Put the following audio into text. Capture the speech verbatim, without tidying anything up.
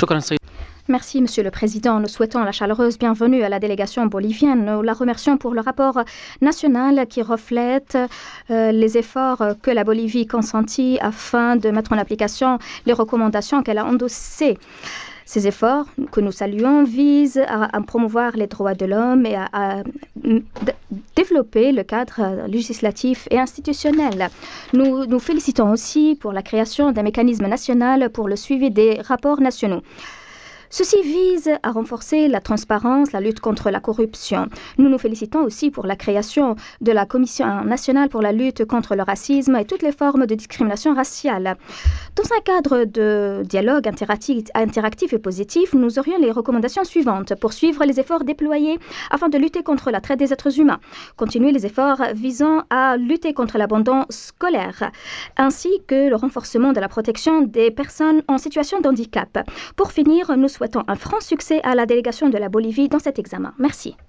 Merci, Monsieur le Président. Nous souhaitons la chaleureuse bienvenue à la délégation bolivienne. Nous la remercions pour le rapport national qui reflète euh, les efforts que la Bolivie consentit afin de mettre en application les recommandations qu'elle a endossées. Ces efforts que nous saluons visent à, à promouvoir les droits de l'homme et à, à développer le cadre législatif et institutionnel. Nous nous félicitons aussi pour la création d'un mécanisme national pour le suivi des rapports nationaux. Ceci vise à renforcer la transparence, la lutte contre la corruption. Nous nous félicitons aussi pour la création de la Commission nationale pour la lutte contre le racisme et toutes les formes de discrimination raciale. Dans un cadre de dialogue interactif, interactif et positif, nous aurions les recommandations suivantes. Poursuivre les efforts déployés afin de lutter contre la traite des êtres humains. Continuer les efforts visant à lutter contre l'abandon scolaire, ainsi que le renforcement de la protection des personnes en situation de handicap. Pour finir, nous souhaitons un franc succès à la délégation de la Bolivie dans cet examen. Merci.